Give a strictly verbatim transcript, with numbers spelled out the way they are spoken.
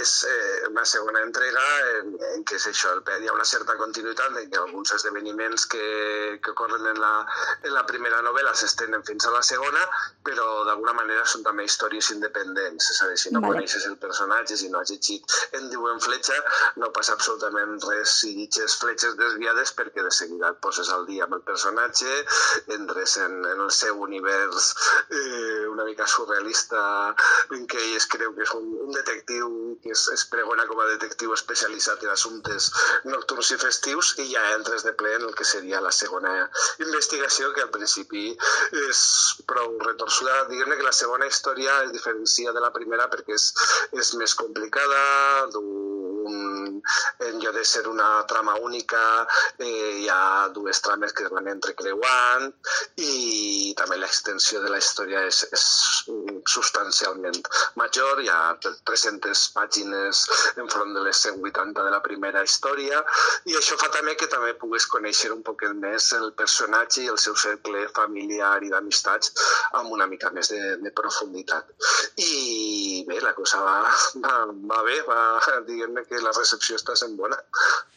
és eh, una segona entrega en, en què és això, el, hi ha una certa continuïtat en què alguns esdeveniments que, que ocorren en la, en la primera novel·la s'estenen fins a la segona, però d'alguna manera són també històries independents, és a dir, si no Vale. coneixes el personatge, si no has llegit En diuen Fletxa, no passa absolutament res si llitges Fletxes desviades perquè de seguida et poses al dia amb el personatge, entres en, en el seu univers eh, una mica surrealista en què ell es creu que és un, un detectiu que es, es pregona com a detectiu especialitzat en assumptes nocturns i festius i ja entres de ple en el que seria la segona investigació, que al principi és prou retorçuda. Diguem-ne que la segona història es diferencia de la primera perquè és, és més complicada, d'un, en lloc de ser una trama única eh, hi ha dues trames que es van entrecreuant i també l'extensió de la història és, és substancialment major, hi ha tres-centes pàgines enfront de les cent vuitanta de la primera història i això fa també que també puguis conèixer un poquet més el personatge i el seu cercle familiar i d'amistats amb una mica més de, de profunditat. I bé, la cosa va, va, va bé, va, diguem-ne que la recepció està sent bona.